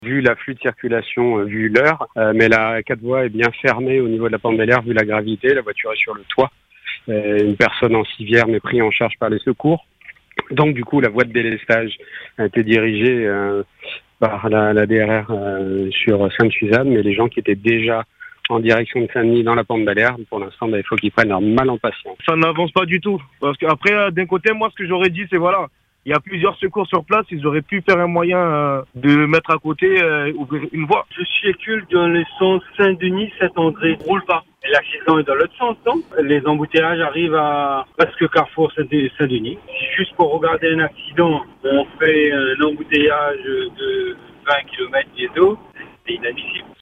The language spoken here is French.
Vu l'afflux de circulation, vu l'heure, mais la 4 voies est bien fermée au niveau de la Pente Bel Air vu la gravité. La voiture est sur le toit. Une personne en civière est prise en charge par les secours. Donc du coup, la voie de délestage a été dirigée par la DRR sur Sainte-Suzanne, mais les gens qui étaient déjà en direction de Saint-Denis dans la Pente Bel Air, pour l'instant, il faut qu'ils prennent leur mal en patience. Ça n'avance pas du tout. Parce qu'après, d'un côté, moi, ce que j'aurais dit, c'est voilà, il y a plusieurs secours sur place, ils auraient pu faire un moyen de mettre à côté, ouvrir une voie. Je circule dans le sens Saint-Denis-Saint-André. Roule pas. Et l'accident est dans l'autre sens, non? Les embouteillages arrivent à presque Carrefour Saint-Denis. Si juste pour regarder un accident, on fait un embouteillage de 20 km bientôt, c'est inadmissible.